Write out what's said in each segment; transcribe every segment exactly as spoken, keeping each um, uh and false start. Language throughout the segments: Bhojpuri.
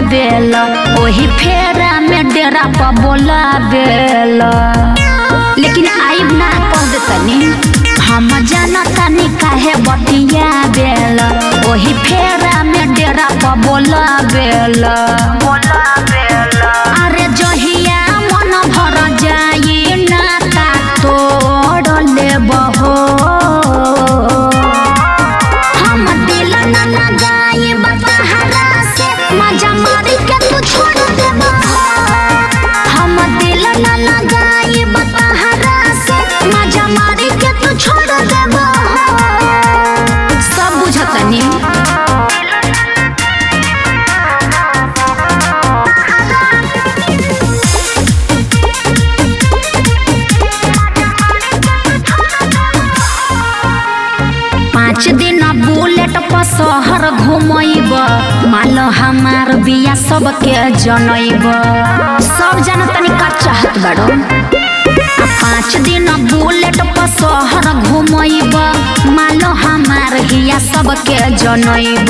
बेला ओही फेरा में डेरा पर बोला बेला लेकिन आइब ना कह देतनी हम जानतानी काहे बतिया बेला ओही फेरा में डेरा पर बोला बेला अरे जहिया मन भर जाई नाता तोड़ लेबहो हम दिल ना लगाई बतहरा से मजा मारी के तू छोड़ देबहो हम दिल ना लगाई बतहरा से मजा मारी के तू छोड़ देबहो सब बुझतनी पाँच दिन बुलेट पर शहर घूमब माल हमार बिया सबके जनब सब जन तनी का चाहत बाड़ो पाँच दिन बुलेट पर शहर घूमब माल हमार बिया सबके जनब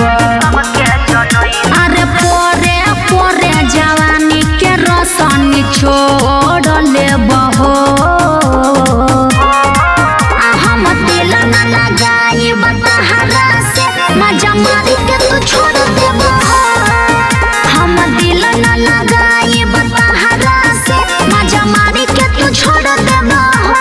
अरे पोरे पोरे जवानी के रसनी छोड़ लेबहो हम दिल ना लगाई बतहरा से मजा मारी के तू छोड़ देबहो हम दिल ना लगाई बतहरा से मजा मारी के तू छोड़ देबहो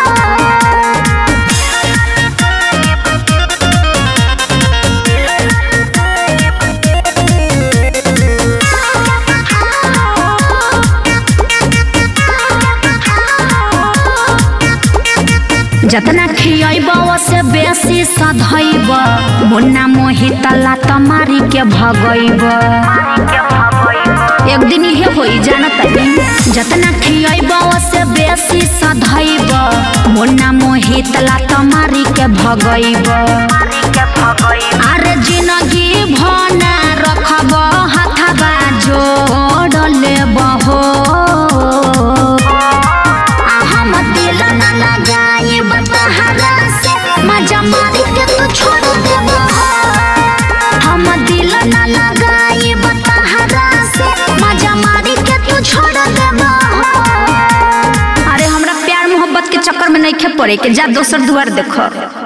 जतना खियब से बेसी सधैब मुन्ना मोहित लात मारी के भगैब एक दिन ये होई जानतनी जतना खियब से बेसी सधैब मुन्ना मोहित लात मारी के भगैब अरे जिंदगी भना रखब हाथबा जोड़ लेबहो हम दिल ना लगाई बतहरा से मजा मारी के तू छोड़ देबहो हम दिल ना लगाई बतहरा से मजा मारी के तू छोड़ देबहो अरे हमरा प्यार मोहब्बत के चक्कर में नहीं खे पड़े के जा दोसर दुआर देखो।